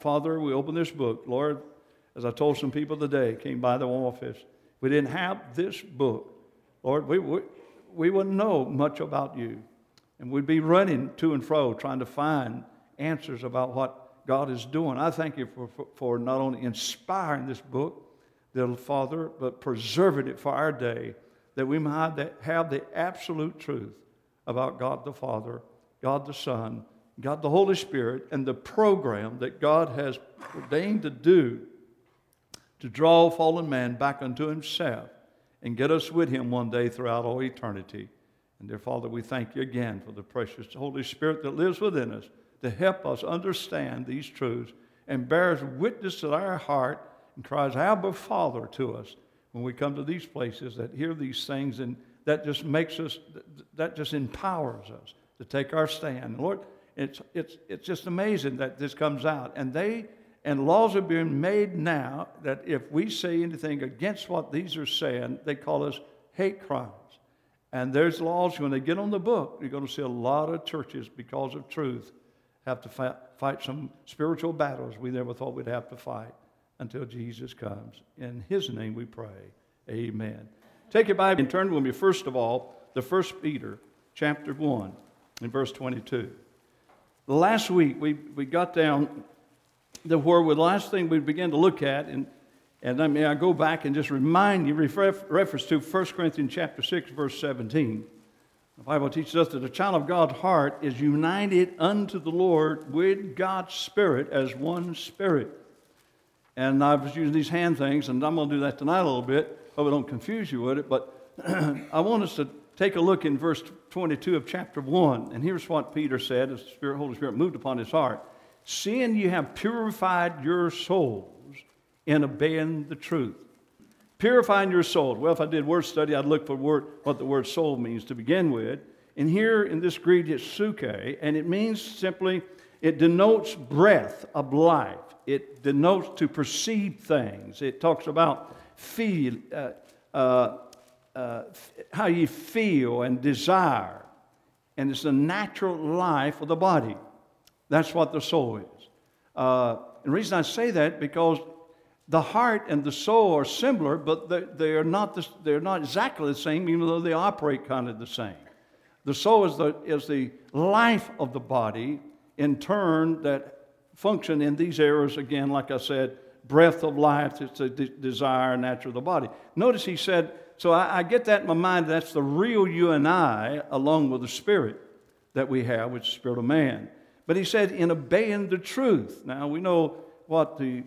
Father, we open this book. Lord, as I told some people today, came by the office, if we didn't have this book, Lord, we wouldn't know much about you. And we'd be running to and fro trying to find answers about what God is doing. I thank you for not only inspiring this book, dear Father, but preserving it for our day, that we might have the absolute truth about God the Father, God the Son, God the Holy Spirit, and the program that God has ordained to do to draw fallen man back unto himself and get us with him one day throughout all eternity. And dear Father, we thank you again for the precious Holy Spirit that lives within us to help us understand these truths and bears witness to our heart and cries, Abba, Father, to us when we come to these places that hear these things, and that just makes us, that just empowers us to take our stand. Lord, it's just amazing that this comes out. And laws are being made now that if we say anything against what these are saying, they call us hate crimes. And there's laws, when they get on the book, you're going to see a lot of churches, because of truth, have to fight some spiritual battles we never thought we'd have to fight until Jesus comes. In his name we pray. Amen. Take your Bible and turn with me, first of all, to 1 Peter chapter 1 and verse 22. Last week we got down to where the last thing we began to look at, and I go back and just remind you, reference to 1 Corinthians chapter 6, verse 17. The Bible teaches us that the child of God's heart is united unto the Lord with God's Spirit as one Spirit. And I was using these hand things, and I'm going to do that tonight a little bit. Hope I don't confuse you with it, but I want us to take a look in verse 22 of chapter 1. And here's what Peter said as the Holy Spirit moved upon his heart. Seeing you have purified your souls in obeying the truth. Purifying your soul. Well, if I did word study, I'd look for what the word soul means to begin with. And here in this Greek, it's suke, and it means simply, it denotes breath of life. It denotes to perceive things. It talks about feel, how you feel and desire. And it's the natural life of the body. That's what the soul is. And the reason I say that, because the heart and the soul are similar, but they're not exactly the same, even though they operate kind of the same. The soul is the life of the body, in turn, that function in these areas, again, like I said, breath of life, it's a desire, nature of the body. Notice he said, so I get that in my mind, that's the real you and I, along with the spirit that we have, which is the spirit of man. But he said, in obeying the truth. Now, we know what the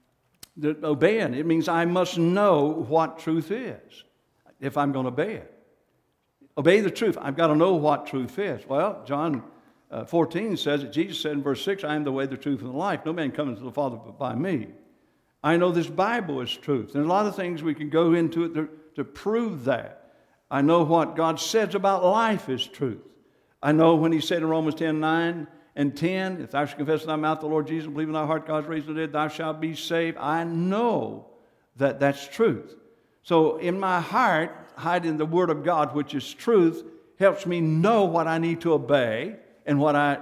obeying, it means I must know what truth is if I'm going to obey it. Obey the truth. I've got to know what truth is. Well, John 14 says that Jesus said in verse 6, I am the way, the truth, and the life. No man comes to the Father but by me. I know this Bible is truth. There's a lot of things we can go into it to prove that. I know what God says about life is truth. I know when he said in Romans 10:9 and 10, if thou shalt confess with thy mouth the Lord Jesus, and believe in thy heart God is raised from the dead, thou shalt be saved. I know that that's truth. So in my heart, hiding the Word of God, which is truth, helps me know what I need to obey and what I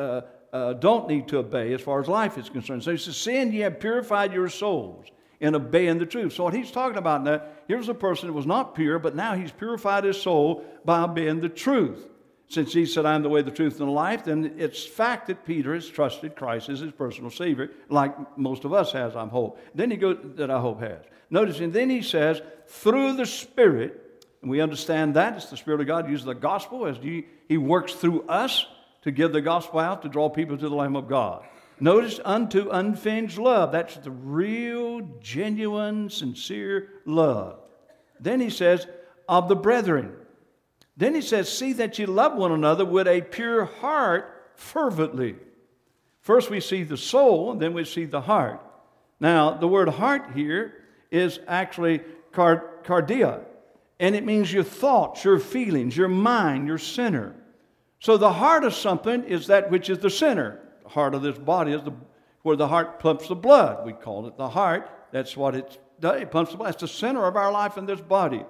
don't need to obey as far as life is concerned. So he says, seeing ye have purified your souls in obeying the truth. So what he's talking about now, here's a person that was not pure, but now he's purified his soul by obeying the truth. Since he said, I am the way, the truth, and the life, then it's fact that Peter has trusted Christ as his personal Savior, like most of us has, I hope. Then he goes, that I hope has. Notice, and then he says, through the Spirit, and we understand that, it's the Spirit of God uses the gospel as he works through us to give the gospel out, to draw people to the Lamb of God. Notice, unto unfeigned love. That's the real, genuine, sincere love. Then he says, of the brethren. Then he says, see that you love one another with a pure heart fervently. First we see the soul, and then we see the heart. Now, the word heart here is actually cardia, and it means your thoughts, your feelings, your mind, your center. So the heart of something is that which is the center. The heart of this body is where the heart pumps the blood. We call it the heart. That's what it does. It pumps the blood. It's the center of our life in this body.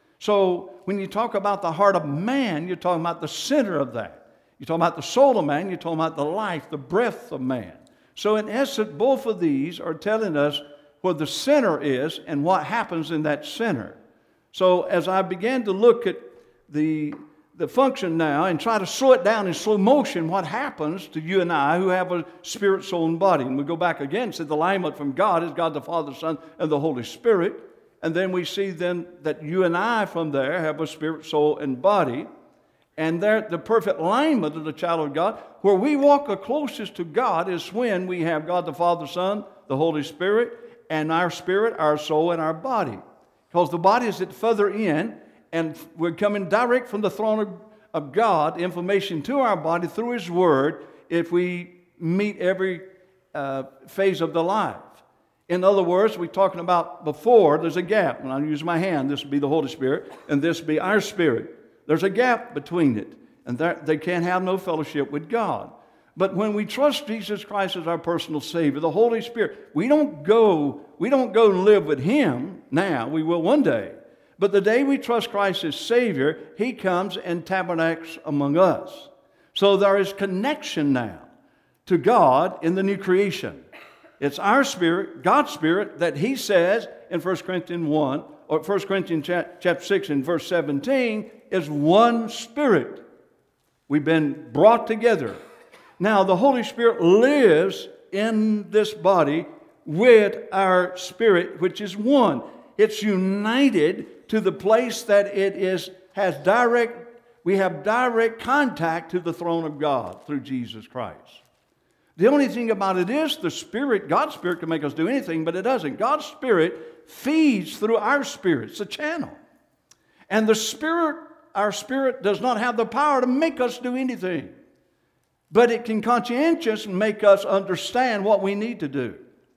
So when you talk about the heart of man, you're talking about the center of that. You're talking about the soul of man. You're talking about the life, the breath of man. So in essence, both of these are telling us where the center is and what happens in that center. So as I began to look at the function now and try to slow it down in slow motion, what happens to you and I who have a spirit, soul, and body. And we go back again and say the alignment from God is God the Father, Son, and the Holy Spirit. And then we see then that you and I from there have a spirit, soul, and body. And there, the perfect alignment of the child of God, where we walk the closest to God is when we have God the Father, Son, the Holy Spirit, and our spirit, our soul, and our body. Because the body is at further in, and we're coming direct from the throne of God, information to our body through His Word, if we meet every phase of the life. In other words, we're talking about before, there's a gap. When I use my hand, this would be the Holy Spirit, and this would be our spirit. There's a gap between it, and they can't have no fellowship with God. But when we trust Jesus Christ as our personal Savior, the Holy Spirit, we don't go and live with Him now. We will one day. But the day we trust Christ as Savior, He comes and tabernacles among us. So there is connection now to God in the new creation. It's our spirit, God's spirit, that He says in 1 Corinthians 1, or 1 Corinthians chapter 6 and verse 17, is one spirit. We've been brought together. Now, the Holy Spirit lives in this body with our spirit, which is one. It's united to the place that we have direct contact to the throne of God through Jesus Christ. The only thing about it is the Spirit, God's Spirit can make us do anything, but it doesn't. God's Spirit feeds through our spirit. It's a channel. And the Spirit, our spirit, does not have the power to make us do anything. But it can conscientiously make us understand what we need to do.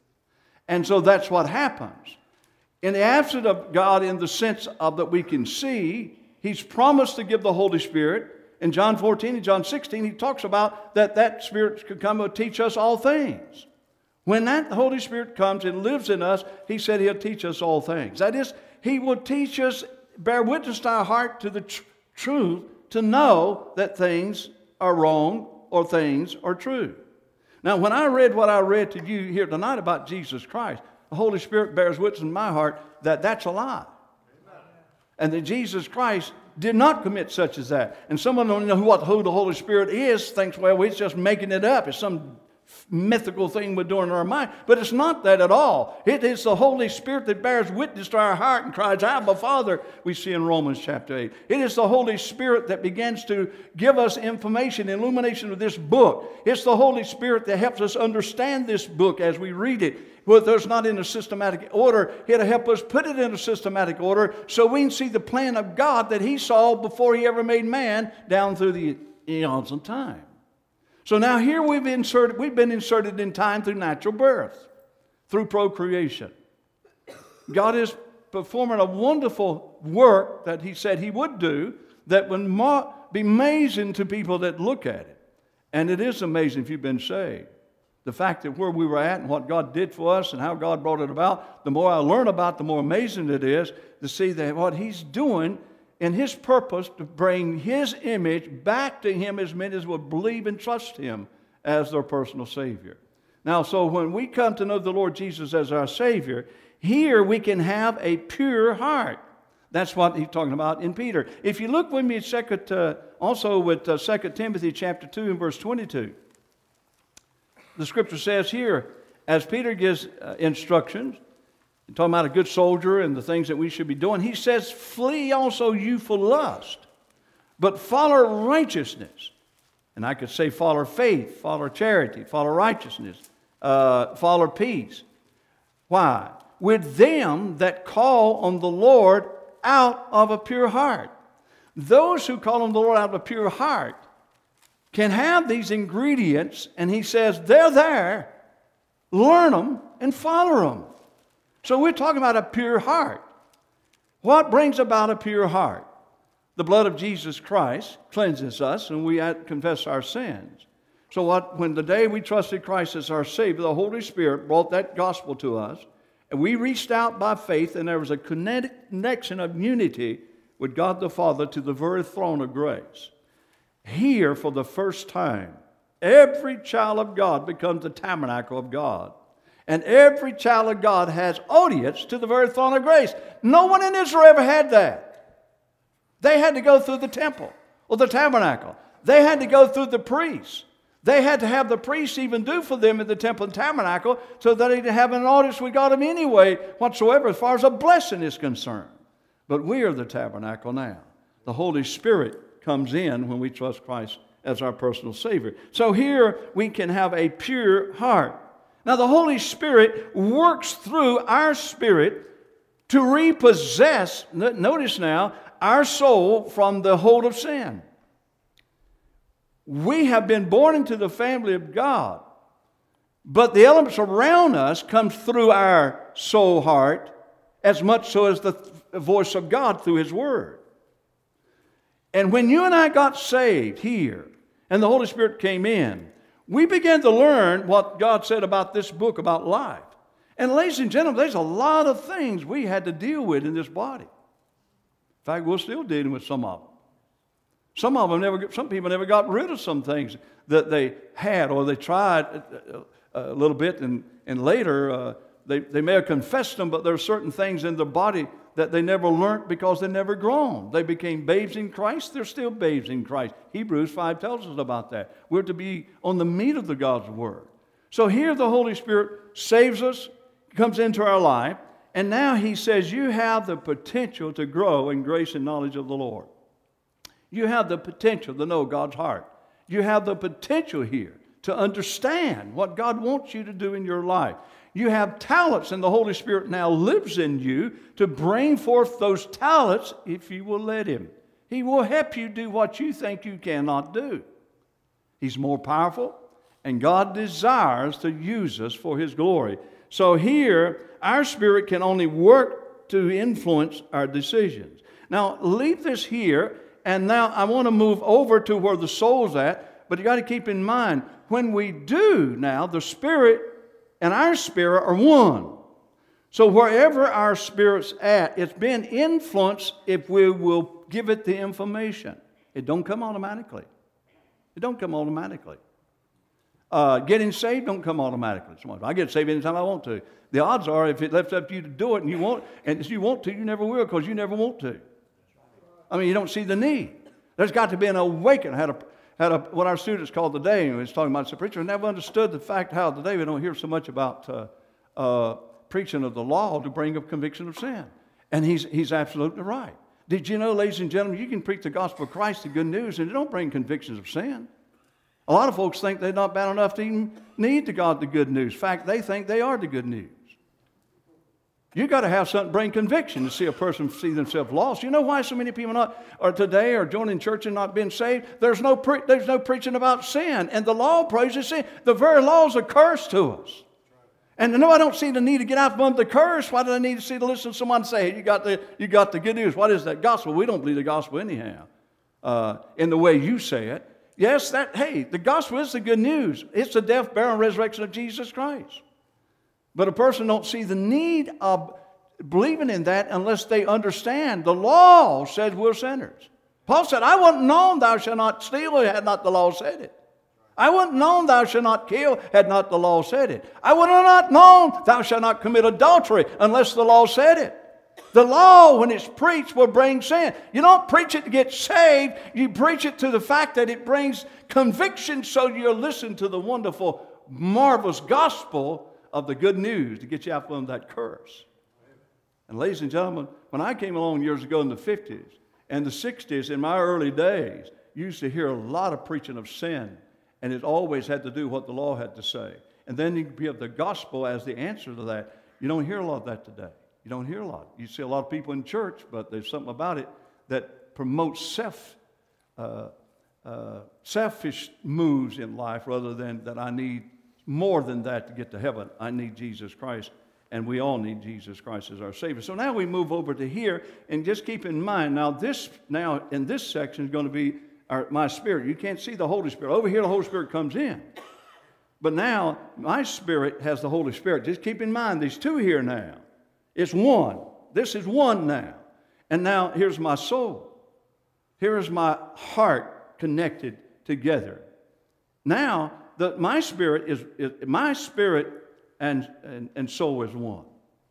And so that's what happens. In the absence of God, in the sense of that we can see, He's promised to give the Holy Spirit. In John 14 and John 16, He talks about that Spirit could come and teach us all things. When that Holy Spirit comes and lives in us, He said He'll teach us all things. That is, He will teach us, bear witness to our heart to the truth, to know that things are wrong or things are true. Now, when I read what I read to you here tonight about Jesus Christ, the Holy Spirit bears witness in my heart that that's a lie. Amen. And that Jesus Christ did not commit such as that. And someone who don't know who the Holy Spirit is thinks, well, we're just making it up. It's some mythical thing we're doing in our mind. But it's not that at all. It is the Holy Spirit that bears witness to our heart and cries, Abba, Father, we see in Romans chapter 8. It is the Holy Spirit that begins to give us information, illumination of this book. It's the Holy Spirit that helps us understand this book as we read it. Whether it's not in a systematic order, it'll help us put it in a systematic order so we can see the plan of God that He saw before He ever made man down through the eons of time. So now here we've been inserted in time through natural birth, through procreation. God is performing a wonderful work that He said He would do that would be amazing to people that look at it. And it is amazing if you've been saved. The fact that where we were at and what God did for us and how God brought it about, the more I learn about, the more amazing it is to see that what He's doing in His purpose to bring His image back to Him as many as will believe and trust Him as their personal Savior. Now, so when we come to know the Lord Jesus as our Savior, here we can have a pure heart. That's what He's talking about in Peter. If you look with me also with 2 Timothy chapter 2 and verse 22. The Scripture says here, as Peter gives instructions, talking about a good soldier and the things that we should be doing, he says, flee also youthful lust, but follow righteousness. And I could say follow faith, follow charity, follow righteousness, follow peace. Why? With them that call on the Lord out of a pure heart. Those who call on the Lord out of a pure heart can have these ingredients, and he says, they're there, learn them and follow them. So we're talking about a pure heart. What brings about a pure heart? The blood of Jesus Christ cleanses us, and we confess our sins. So when the day we trusted Christ as our Savior, the Holy Spirit brought that gospel to us, and we reached out by faith, and there was a connection of unity with God the Father to the very throne of grace. Here, for the first time, Every child of God becomes the tabernacle of God. And every child of God has audience to the very throne of grace. No one in Israel ever had that. They had to go through the temple or the tabernacle. They had to go through the priests. They had to have the priests even do for them in the temple and tabernacle so that they could have an audience with God anyway whatsoever as far as a blessing is concerned. But we are the tabernacle now. The Holy Spirit comes in when we trust Christ as our personal Savior. So here we can have a pure heart. Now the Holy Spirit works through our spirit to repossess, notice now, our soul from the hold of sin. We have been born into the family of God, but the elements around us come through our soul heart as much so as the voice of God through His Word. And when you and I got saved here, and the Holy Spirit came in, we began to learn what God said about this book, about life. And ladies and gentlemen, there's a lot of things we had to deal with in this body. In fact, we're still dealing with some of them. Some people never got rid of some things that they had, or they tried a little bit, and later they may have confessed them, but there are certain things in the body that they never learned because they never grown. They became babes in Christ. They're still babes in Christ. Hebrews 5 tells us about that. We're to be on the meat of the God's Word. So here the Holy Spirit saves us, comes into our life, and now He says you have the potential to grow in grace and knowledge of the Lord. You have the potential to know God's heart. You have the potential here to understand what God wants you to do in your life. You have talents, and the Holy Spirit now lives in you to bring forth those talents if you will let Him. He will help you do what you think you cannot do. He's more powerful, and God desires to use us for His glory. So here, our spirit can only work to influence our decisions. Now, leave this here. And now I want to move over to where the soul's at, but you got to keep in mind, when we do now, the Spirit and our spirit are one. So wherever our spirit's at, it's been influenced if we will give it the information. It don't come automatically. It don't come automatically. Getting saved don't come automatically. I get saved anytime I want to. The odds are, if it left up to you to do it and you want to, you never will, because you never want to. I mean, you don't see the need. There's got to be an awakening. I had what our students called today, and he was talking about the preacher, never understood the fact how today we don't hear so much about preaching of the law to bring up conviction of sin. And he's absolutely right. Did you know, ladies and gentlemen, you can preach the gospel of Christ, the good news, and it don't bring convictions of sin. A lot of folks think they're not bad enough to even need to God the good news. In fact, they think they are the good news. You've got to have something bring conviction to see a person see themselves lost. You know why so many people today are joining church and not being saved? There's no preaching about sin. And the law praises sin. The very law is a curse to us. And no, I don't see the need to get out from the curse. Why do I need to listen to someone say, hey, you got the good news. What is that gospel? We don't believe the gospel anyhow. In the way you say it. Yes, the gospel is the good news. It's the death, burial, and resurrection of Jesus Christ. But a person don't see the need of believing in that unless they understand the law says we're sinners. Paul said, I wouldn't known thou shalt not steal had not the law said it. I wouldn't known thou shalt not kill had not the law said it. I would have not known thou shalt not commit adultery unless the law said it. The law, when it's preached, will bring sin. You don't preach it to get saved. You preach it to the fact that it brings conviction, so you'll listen to the wonderful, marvelous gospel of the good news to get you out from that curse. And ladies and gentlemen, when I came along years ago in the 50s and the 60s, in my early days, you used to hear a lot of preaching of sin, and it always had to do what the law had to say. And then you give the gospel as the answer to that. You don't hear a lot of that today. You don't hear a lot. You see a lot of people in church, but there's something about it that promotes selfish moves in life rather than that I need more than that to get to heaven. I need Jesus Christ, and we all need Jesus Christ as our Savior. So now we move over to here, and just keep in mind, now in this section is going to be my spirit. You can't see the Holy Spirit. Over here the Holy Spirit comes in. But now my spirit has the Holy Spirit. Just keep in mind these two here now. It's one. This is one now. And now here's my soul. Here is my heart connected together. Now, my spirit and soul is one.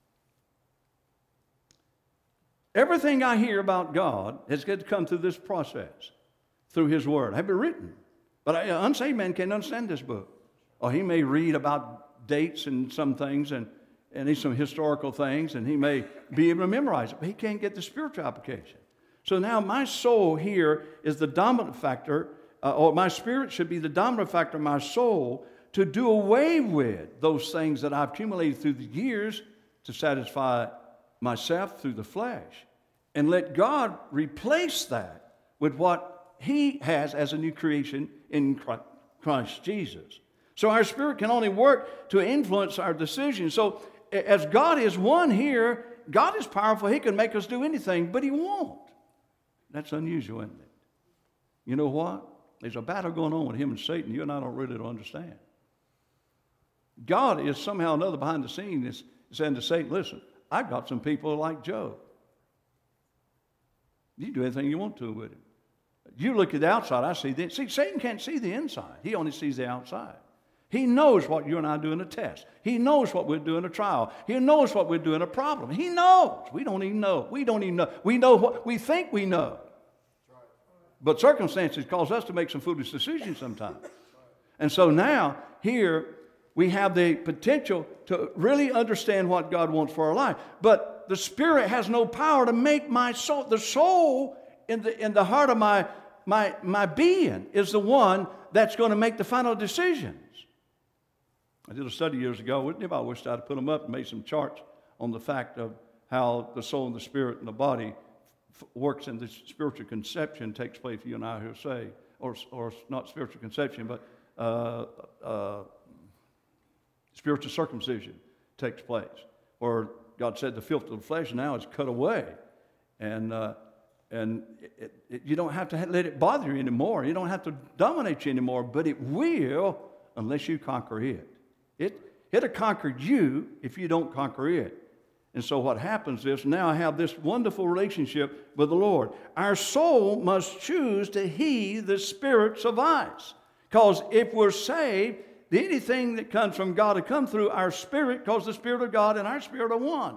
Everything I hear about God has got to come through this process, through His Word. Have it written. But an unsaved man can't understand this book. Or he may read about dates and some things and some historical things, and he may be able to memorize it, but he can't get the spiritual application. So now my soul here is the dominant factor, or my spirit should be the dominant factor of my soul to do away with those things that I've accumulated through the years to satisfy myself through the flesh, and let God replace that with what He has as a new creation in Christ Jesus. So our spirit can only work to influence our decisions. So as God is one here, God is powerful. He can make us do anything, but He won't. That's unusual, isn't it? You know what? There's a battle going on with Him and Satan you and I don't really understand. God is somehow or another behind the scenes saying to Satan, listen, I've got some people like Job. You do anything you want to with him. You look at the outside, I see the... See, Satan can't see the inside. He only sees the outside. He knows what you and I do in a test. He knows what we'll do in a trial. He knows what we'll do in a problem. He knows. We don't even know. We don't even know. We know what we think we know. But circumstances cause us to make some foolish decisions sometimes. And so now, here, we have the potential to really understand what God wants for our life. But the Spirit has no power to make my soul. The soul in the heart of my being is the one that's going to make the final decisions. I did a study years ago. I wished I'd put them up and made some charts on the fact of how the soul and the spirit and the body works in the spiritual conception takes place for you and I who say, or not spiritual conception, but spiritual circumcision takes place, where God said the filth of the flesh now is cut away, and you don't have to let it bother you anymore. You don't have to dominate you anymore, but it will unless you conquer it. It'll conquer you if you don't conquer it. And so what happens is now I have this wonderful relationship with the Lord. Our soul must choose to heed the Spirit's advice, because if we're saved, anything that comes from God will come through our spirit, because the Spirit of God and our spirit are one.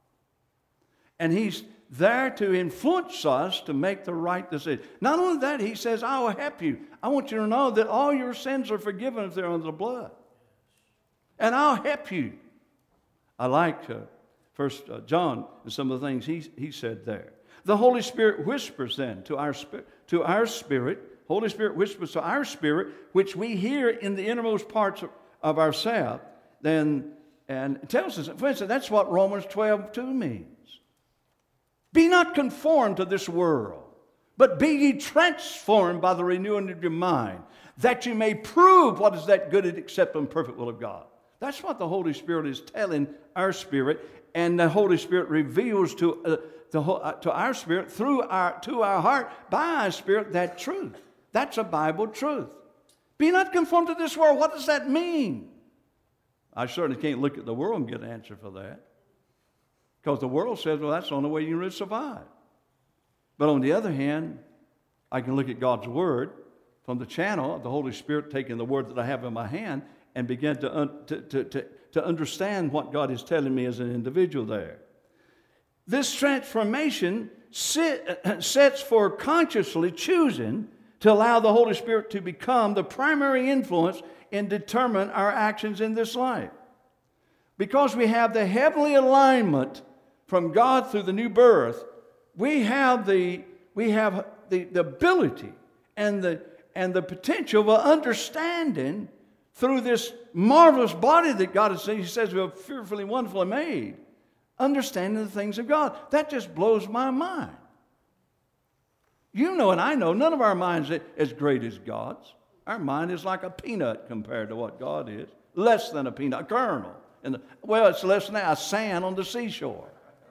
And He's there to influence us to make the right decision. Not only that, He says, I will help you. I want you to know that all your sins are forgiven if they're under the blood. And I'll help you. I like First John and some of the things he said there. The Holy Spirit whispers then to our spirit. Holy Spirit whispers to our spirit, which we hear in the innermost parts of ourselves, and it tells us, for instance, that's what Romans 12:2 means. Be not conformed to this world, but be ye transformed by the renewing of your mind, that you may prove what is that good and acceptable and perfect will of God. That's what the Holy Spirit is telling our spirit, and the Holy Spirit reveals to our spirit to our heart by our spirit that truth. That's a Bible truth. Be not conformed to this world. What does that mean? I certainly can't look at the world and get an answer for that, because the world says, well, that's the only way you can really survive. But on the other hand, I can look at God's Word from the channel of the Holy Spirit taking the Word that I have in my hand and begin to understand what God is telling me as an individual there. This transformation sets for consciously choosing to allow the Holy Spirit to become the primary influence and determine our actions in this life. Because we have the heavenly alignment from God through the new birth, we have the ability and the potential of understanding through this marvelous body that God has, He says, we are fearfully, wonderfully made, understanding the things of God. That just blows my mind. You know and I know none of our minds are as great as God's. Our mind is like a peanut compared to what God is. Less than a peanut, a kernel. It's less than a sand on the seashore.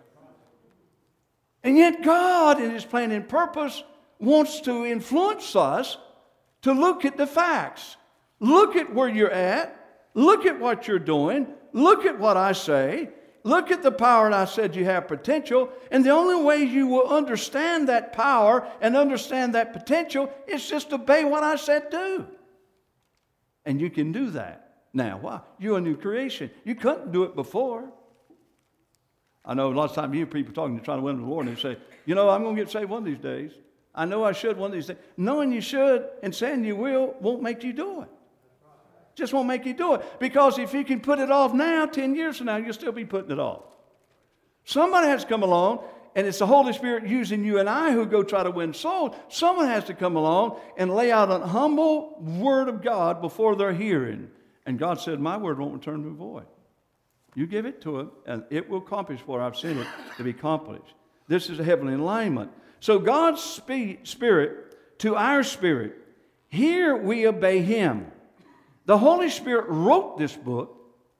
And yet God, in His plan and purpose, wants to influence us to look at the facts. Look at where you're at. Look at what you're doing. Look at what I say. Look at the power, and I said you have potential. And the only way you will understand that power and understand that potential is just obey what I said do. And you can do that now. Why? You're a new creation. You couldn't do it before. I know a lot of times you hear people talking, they're trying to win the Lord, and they say, you know, I'm going to get saved one of these days. I know I should one of these days. Knowing you should and saying you will won't make you do it. Just won't make you do it. Because if you can put it off now, 10 years from now, you'll still be putting it off. Somebody has to come along, and it's the Holy Spirit using you and I who go try to win souls. Someone has to come along and lay out an humble word of God before they're hearing. And God said, my word won't return to me void. You give it to him, and it will accomplish what I've sent it to be accomplished. This is a heavenly alignment. So God's Spirit to our spirit, here we obey him. The Holy Spirit wrote this book,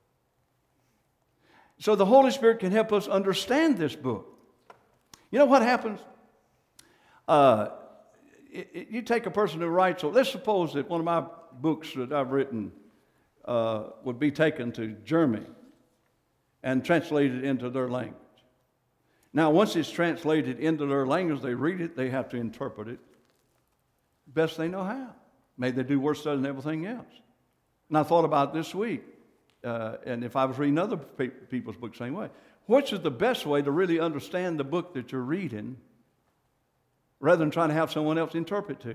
so the Holy Spirit can help us understand this book. You know what happens? You take a person who writes, let's suppose that one of my books that I've written would be taken to Germany and translated into their language. Now, once it's translated into their language, they read it, they have to interpret it best they know how. Maybe they do worse than everything else. And I thought about it this week, and if I was reading other people's books the same way, which is the best way to really understand the book that you're reading rather than trying to have someone else interpret to you?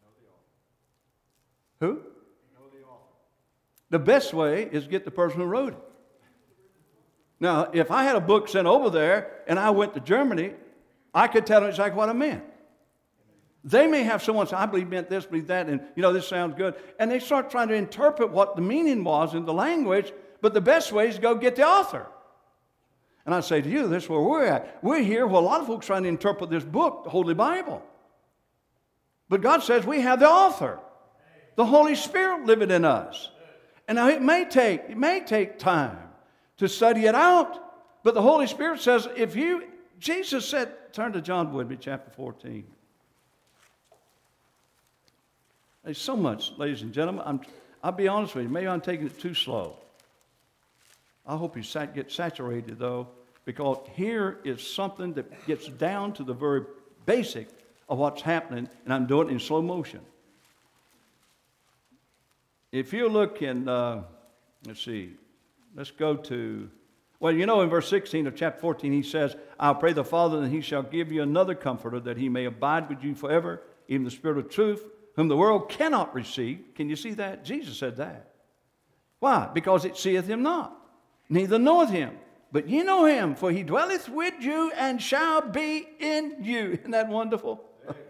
Who? The best way is get the person who wrote it. Now, if I had a book sent over there and I went to Germany, I could tell them exactly what I meant. They may have someone say, I believe meant this, believe that, and this sounds good. And they start trying to interpret what the meaning was in the language, but the best way is to go get the author. And I say to you, this is where we're at. We're here where a lot of folks trying to interpret this book, the Holy Bible. But God says we have the author, the Holy Spirit living in us. And now it may take time to study it out, but the Holy Spirit says, Jesus said, turn to John with me, chapter 14. There's so much, ladies and gentlemen. I'll be honest with you, maybe I'm taking it too slow. I hope you get saturated, though, because here is something that gets down to the very basic of what's happening, and I'm doing it in slow motion. If you look in, let's see, let's go to, in verse 16 of chapter 14, he says, I'll pray the Father, and he shall give you another comforter, that he may abide with you forever, even the Spirit of truth, whom the world cannot receive. Can you see that? Jesus said that. Why? Because it seeth him not, neither knoweth him. But ye know him, for he dwelleth with you and shall be in you. Isn't that wonderful?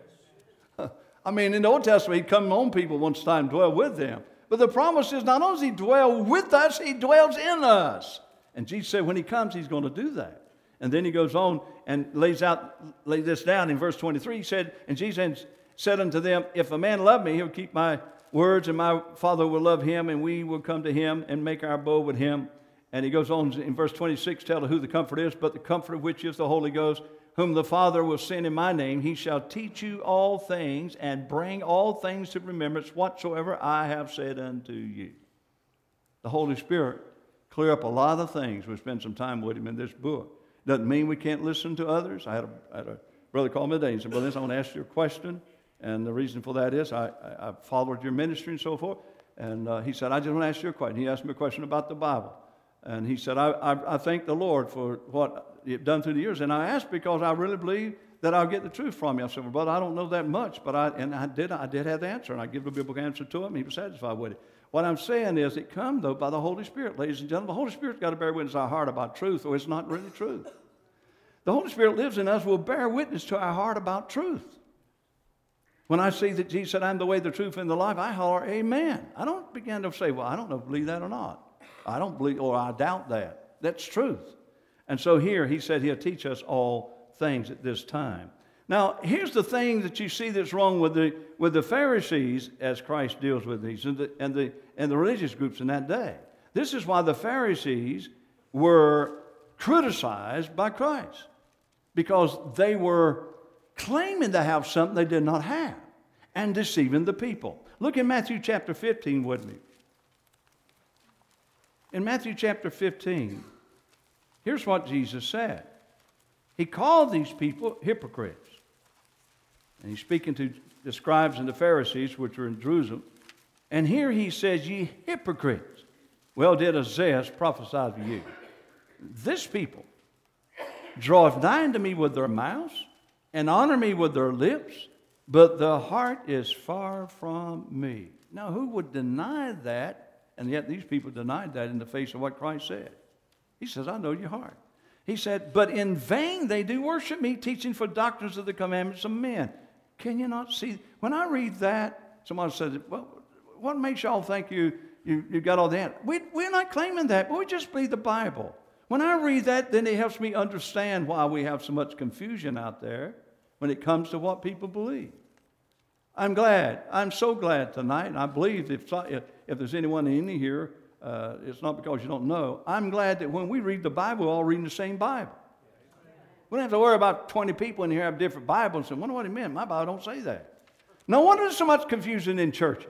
I mean, in the Old Testament, he'd come on people once time, dwell with them. But the promise is not only does he dwell with us, he dwells in us. And Jesus said when he comes, he's going to do that. And then he goes on and lay this down in verse 23. He said, and Jesus said unto them, if a man love me, he'll keep my words, and my Father will love him, and we will come to him and make our abode with him. And he goes on in verse 26, tell who the Comforter is, but the Comforter which is the Holy Ghost, whom the Father will send in my name, he shall teach you all things and bring all things to remembrance whatsoever I have said unto you. The Holy Spirit clear up a lot of things. We spend some time with him in this book. Doesn't mean we can't listen to others. I had a brother call me today and said, Brother, I want to ask you a question. And the reason for that is I followed your ministry and so forth. And he said, I just want to ask you a question. He asked me a question about the Bible. And he said, I thank the Lord for what you've done through the years. And I asked because I really believe that I'll get the truth from you. I said, well, brother, I don't know that much. But I did have the answer. And I gave the biblical answer to him. And he was satisfied with it. What I'm saying is it comes, though, by the Holy Spirit, ladies and gentlemen. The Holy Spirit's got to bear witness to our heart about truth, or it's not really truth. The Holy Spirit lives in us, will bear witness to our heart about truth. When I see that Jesus said, I'm the way, the truth, and the life, I holler, amen. I don't begin to say, well, I don't know if I believe that or not. I don't believe, or I doubt that. That's truth. And so here he said he'll teach us all things at this time. Now, here's the thing that you see that's wrong with the Pharisees as Christ deals with these and the religious groups in that day. This is why the Pharisees were criticized by Christ, because they were claiming to have something they did not have and deceiving the people. Look in Matthew chapter 15 with me. In Matthew chapter 15, here's what Jesus said. He called these people hypocrites. And he's speaking to the scribes and the Pharisees, which were in Jerusalem. And here he says, ye hypocrites. Well, did Isaiah prophesy to you? This people draweth nigh unto me with their mouths, and honor me with their lips, but the heart is far from me. Now, who would deny that? And yet these people denied that in the face of what Christ said. He says, I know your heart. He said, but in vain they do worship me, teaching for doctrines of the commandments of men. Can you not see? When I read that, somebody says, well, what makes y'all think you got all that? We're not claiming that, but we just believe the Bible. When I read that, then it helps me understand why we have so much confusion out there when it comes to what people believe. I'm glad. I'm so glad tonight, and I believe if there's anyone in here, it's not because you don't know. I'm glad that when we read the Bible, we're all reading the same Bible. We don't have to worry about 20 people in here have different Bibles and wonder what he meant. My Bible don't say that. No wonder there's so much confusion in churches.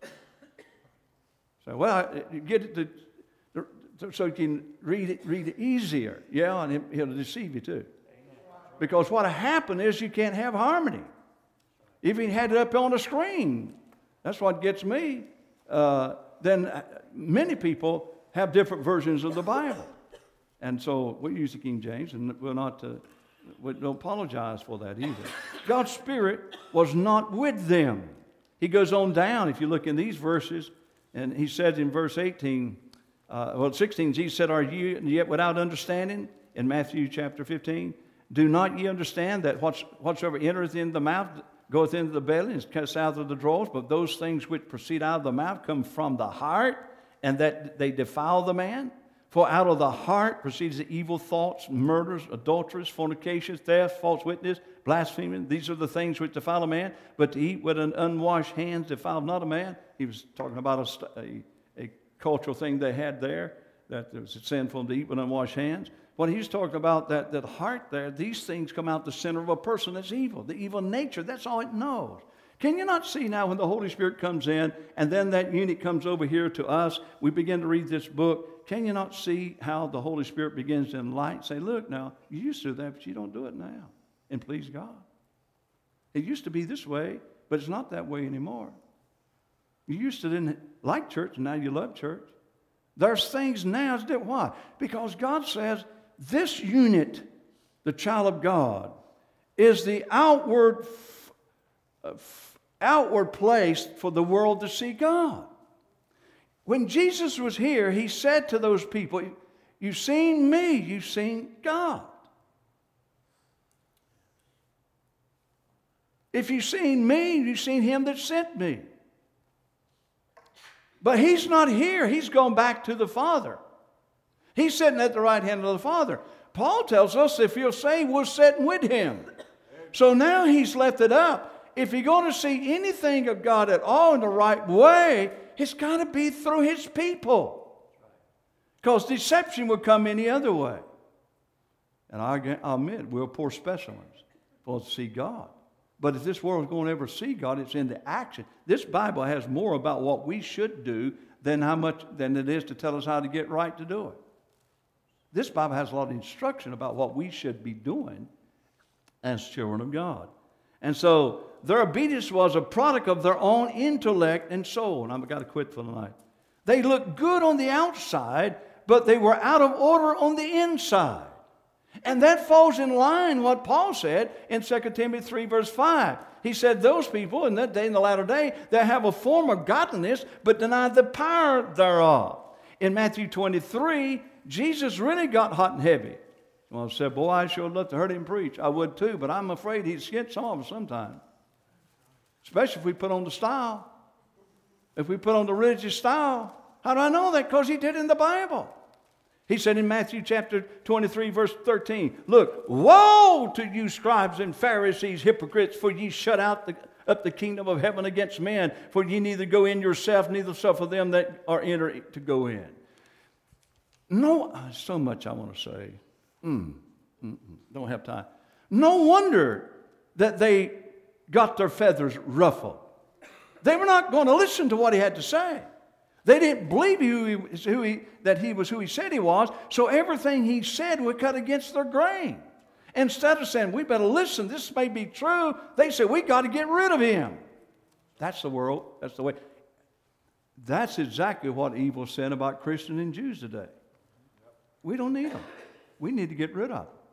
So, well, you get it so you can read it easier. Yeah, and he'll deceive you too. Because what happened is you can't have harmony. If he had it up on the screen, that's what gets me. Then many people have different versions of the Bible. And so we use the King James, and we don't apologize for that either. God's Spirit was not with them. He goes on down, if you look in these verses, and he says in verse 16, Jesus said, are ye yet without understanding? In Matthew chapter 15, do not ye understand that whatsoever entereth in the mouth goeth into the belly and is cast out of the drawers, but those things which proceed out of the mouth come from the heart, and that they defile the man? For out of the heart proceeds the evil thoughts, murders, adulteries, fornications, theft, false witness, blasphemy. These are the things which defile a man. But to eat with an unwashed hands defile not a man. He was talking about a cultural thing they had there, that it was sinful to eat with unwashed hands. What he's talking about, that heart there, these things come out the center of a person that's evil. The evil nature, that's all it knows. Can you not see now when the Holy Spirit comes in and then that unit comes over here to us, we begin to read this book, can you not see how the Holy Spirit begins to enlighten? Say, look now, you used to do that, but you don't do it now. And please God. It used to be this way, but it's not that way anymore. You used to didn't like church, and now you love church. There's things now that why? Because God says this unit, the child of God, is the outward place for the world to see God. When Jesus was here, he said to those people, you've seen me, you've seen God. If you've seen me, you've seen him that sent me. But he's not here. He's gone back to the Father. He's sitting at the right hand of the Father. Paul tells us if you're saved, we're sitting with him. So now he's left it up. If you're going to see anything of God at all in the right way, it's got to be through his people. Because deception will come any other way. And I'll admit, we're poor specimens for to see God. But if this world's going to ever see God, it's in the action. This Bible has more about what we should do than it is to tell us how to get right to do it. This Bible has a lot of instruction about what we should be doing as children of God. And so their obedience was a product of their own intellect and soul. And I've got to quit for tonight. They looked good on the outside, but they were out of order on the inside. And that falls in line with what Paul said in 2 Timothy 3 verse 5. He said those people in that day, in the latter day, they have a form of godliness, but deny the power thereof. In Matthew 23, Jesus really got hot and heavy. Well, I said, boy, I sure would love to hear him preach. I would too, but I'm afraid he'd skid some of us sometime. Especially if we put on the style. If we put on the religious style. How do I know that? Because he did in the Bible. He said in Matthew chapter 23, verse 13, look, woe to you scribes and Pharisees, hypocrites, for ye shut up the kingdom of heaven against men, for ye neither go in yourself, neither suffer them that are enter to go in. No, so much I want to say. Don't have time. No wonder that they got their feathers ruffled. They were not going to listen to what he had to say. They didn't believe that he was who he said he was, so everything he said would cut against their grain. Instead of saying, we better listen, this may be true, they said, we got to get rid of him. That's the world. That's the way. That's exactly what evil said about Christians and Jews today. We don't need them. We need to get rid of them.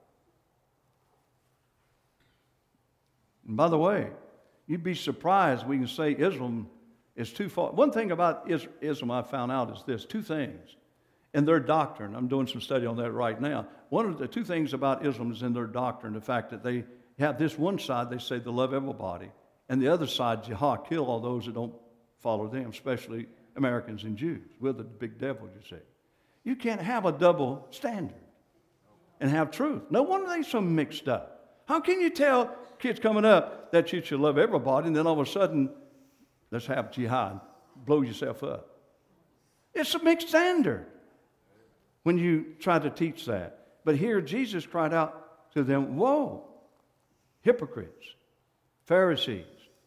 And by the way, you'd be surprised we can say Islam is too far. One thing about Islam I found out is this, two things. In their doctrine, I'm doing some study on that right now. One of the two things about Islam is in their doctrine, the fact that they have this one side, they say they love everybody, and the other side, jihad, kill all those that don't follow them, especially Americans and Jews. We're the big devil, you see. You can't have a double standard and have truth. No wonder they're so mixed up. How can you tell kids coming up that you should love everybody, and then all of a sudden, let's have jihad, blow yourself up? It's a mixed standard when you try to teach that. But here Jesus cried out to them, woe, hypocrites, Pharisees,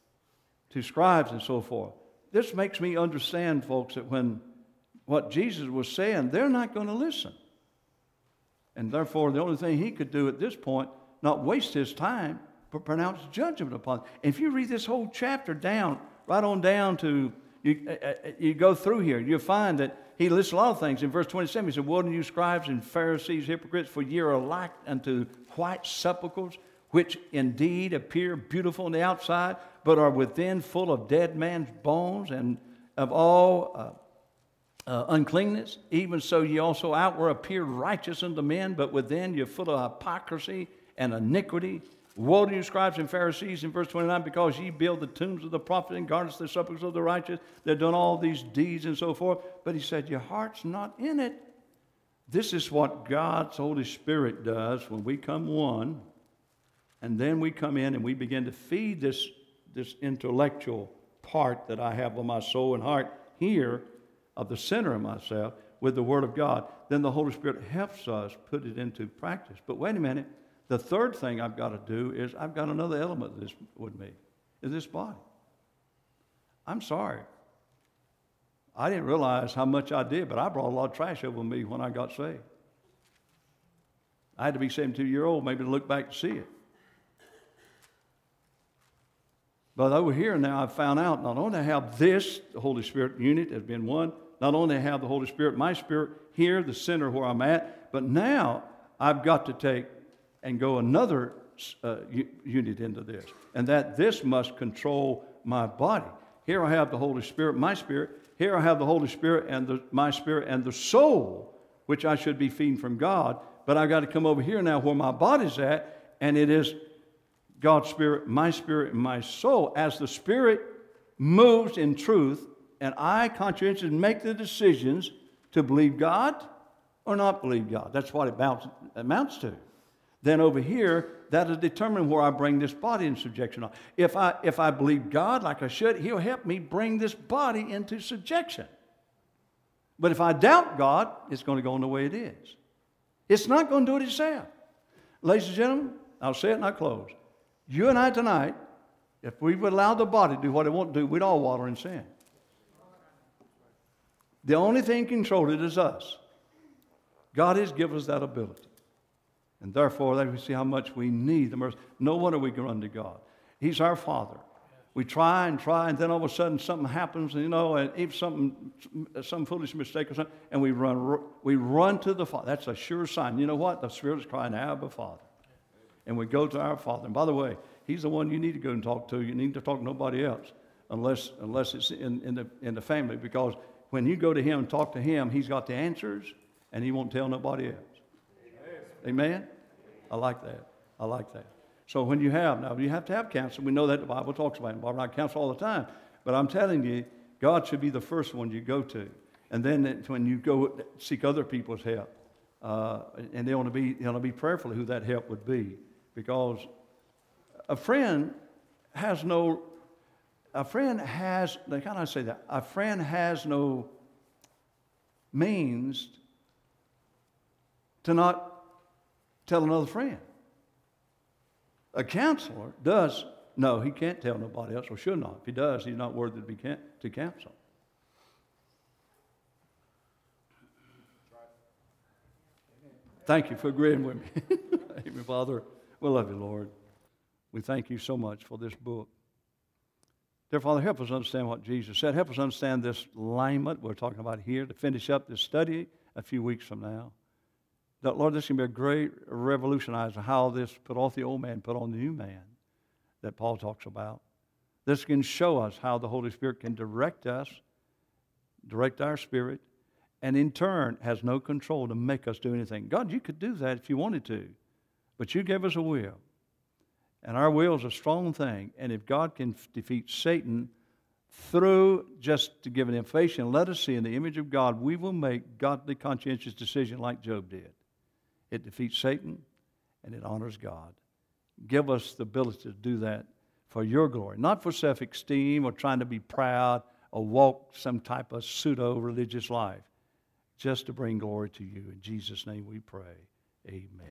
to scribes and so forth. This makes me understand, folks, that when what Jesus was saying, they're not going to listen. And therefore, the only thing he could do at this point, not waste his time, but pronounce judgment upon them. If you read this whole chapter down, right on down to, you go through here, you'll find that he lists a lot of things. In verse 27, he said, woe to you, scribes and Pharisees, hypocrites, for ye are alike unto white sepulchres, which indeed appear beautiful on the outside, but are within full of dead man's bones and of all uncleanness. Even so ye also outward appear righteous unto men, but within you're full of hypocrisy and iniquity. Woe to you, scribes and Pharisees, in verse 29, because ye build the tombs of the prophets and garnish the sepulchres of the righteous. They've done all these deeds and so forth. But he said, your heart's not in it. This is what God's Holy Spirit does when we come one, and then we come in and we begin to feed this intellectual part that I have of my soul and heart here, of the center of myself, with the Word of God. Then the Holy Spirit helps us put it into practice. But wait a minute. The third thing I've got to do is I've got another element this with me, is this body. I'm sorry. I didn't realize how much I did, but I brought a lot of trash over me when I got saved. I had to be 72-year-old maybe to look back to see it. But over here now I've found out not only I have this, the Holy Spirit unit has been one, not only I have the Holy Spirit, my spirit here, the center where I'm at, but now I've got to take and go another unit into this, and that this must control my body. Here I have the Holy Spirit, my spirit. Here I have the Holy Spirit and my spirit and the soul, which I should be feeding from God. But I've got to come over here now where my body's at, and it is God's Spirit, and my soul. As the Spirit moves in truth, and I conscientiously make the decisions to believe God or not believe God. That's what it amounts to. Then over here, that is determined where I bring this body in subjection. If I believe God like I should, He'll help me bring this body into subjection. But if I doubt God, it's going to go on the way it is. It's not going to do it itself. Ladies and gentlemen, I'll say it and I'll close. You and I tonight, if we would allow the body to do what it won't do, we'd all wallow in sin. The only thing controlled it is us. God has given us that ability. And therefore, we see how much we need the mercy. No wonder we can run to God. He's our Father. We try, and then all of a sudden something happens, and if some foolish mistake or something, and we run to the Father. That's a sure sign. You know what? The Spirit is crying, Abba, Father. And we go to our Father. And by the way, He's the one you need to go and talk to. You need to talk to nobody else, unless it's in the family. Because when you go to Him and talk to Him, He's got the answers, and He won't tell nobody else. Amen? I like that. So when you have to have counsel. We know that the Bible talks about it. Well, I counsel all the time. But I'm telling you, God should be the first one you go to. And then when you go seek other people's help, and they want to be prayerful who that help would be. Because a friend has no means to not tell another friend. A counselor does. No, he can't tell nobody else, or should not. If he does, he's not worthy to counsel. Thank you for agreeing with me. Amen, Father. We love you, Lord. We thank you so much for this book Dear Father, help us understand what Jesus said. Help us understand this alignment we're talking about here to finish up this study a few weeks from now. That, Lord, this can be a great revolutionizer, how this put off the old man, put on the new man that Paul talks about. This can show us how the Holy Spirit can direct us, direct our spirit, and in turn has no control to make us do anything. God, you could do that if you wanted to, but you gave us a will. And our will is a strong thing. And if God can defeat Satan through, just to give an information, let us see in the image of God, we will make godly, conscientious decision like Job did. It defeats Satan and it honors God. Give us the ability to do that for your glory, not for self-esteem or trying to be proud or walk some type of pseudo-religious life, just to bring glory to you. In Jesus' name we pray. Amen.